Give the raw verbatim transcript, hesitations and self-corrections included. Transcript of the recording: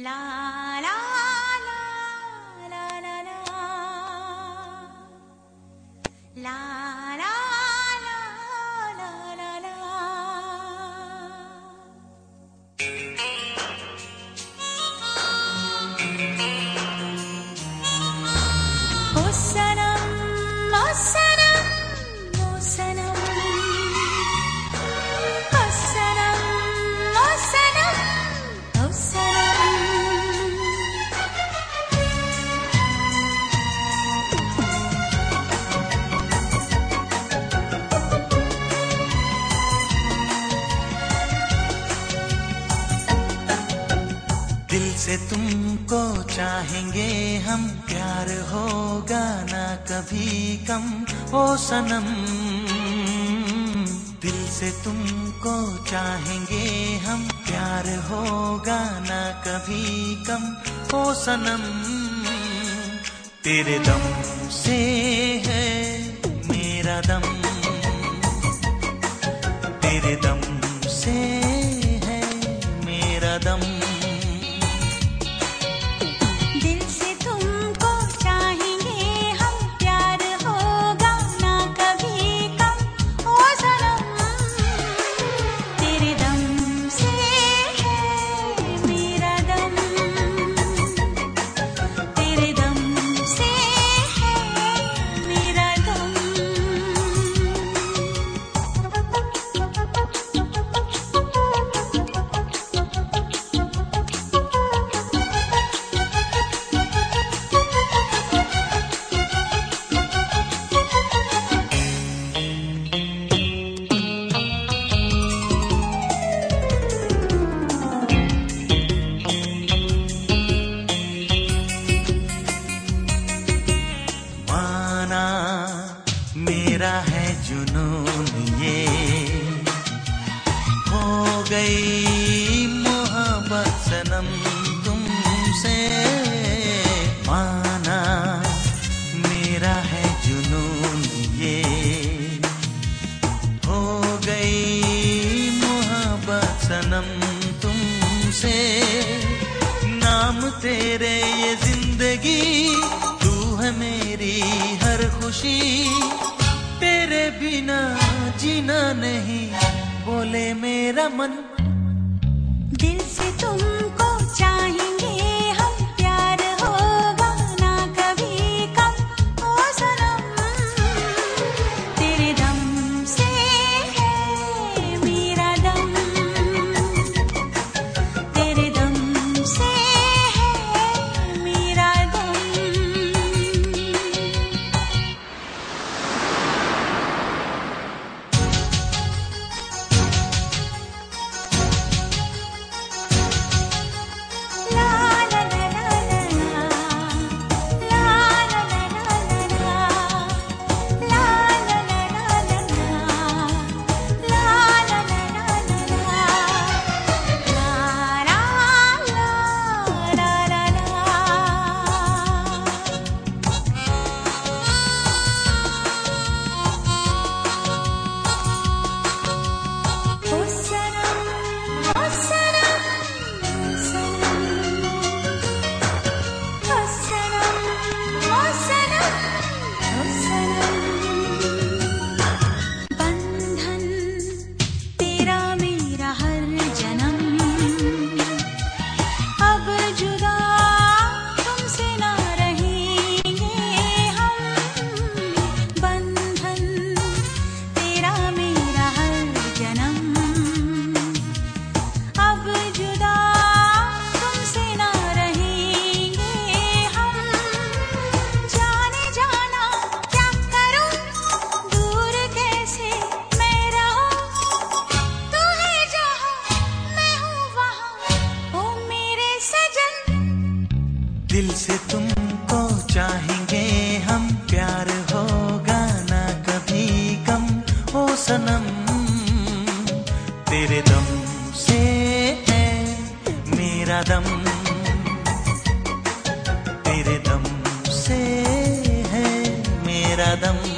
ला ला ला ला ला ला ला ला ला ला ला ला। ओ सनम ओ सनम ओ सनम ओ सनम ओ सनम ओ सनम। दिल से तुमको चाहेंगे हम, प्यार होगा ना कभी कम ओ सनम। दिल से तुमको चाहेंगे हम, प्यार होगा ना कभी कम ओ सनम। तेरे दम से है मेरा दम, तेरे दम से है मेरा दम। दिल से तुमको चाहेंगे हम, प्यार होगा ना कभी कम ओ सनम। तेरे दम से है मेरा दम, तेरे दम से है मेरा दम। माना मेरा है जुनून ये, हो गई मोहब्बत सनम तुमसे। माना मेरा है जुनून ये, हो गई मोहब्बत सनम तुमसे। नाम तेरे ये जिंदगी, तू है मेरी हर खुशी। तेरे बिना जीना नहीं बोले मेरा मन। दिल से तुमको चाहेंगे हम, प्यार होगा ना कभी कम ओ सनम। तेरे दम से है मेरा दम, तेरे दम से है मेरा दम। ला ला ला ला ला ला ला ला ला ला ला ला ला ला ला ला ला ला ओ सनम ओ सनम ओ सनम ओ सनम ओ सनम। बंधन तेरा मेरा हर जन्म, अब जुदा तुमसे ना रहेंगे हम। बंधन तेरा मेरा हर जन्म, अब जुदा तुमसे ना रहेंगे हम। जाने जाना क्या करूं, दूर कैसे मैं रहूं। तू है जहां मैं हूँ वहां ओ मेरे सजन। दिल से तुमको चाहेंगे हम, प्यार होगा ना कभी कम ओ सनम। तेरे दम से है मेरा दम, तेरे दम से है मेरा दम।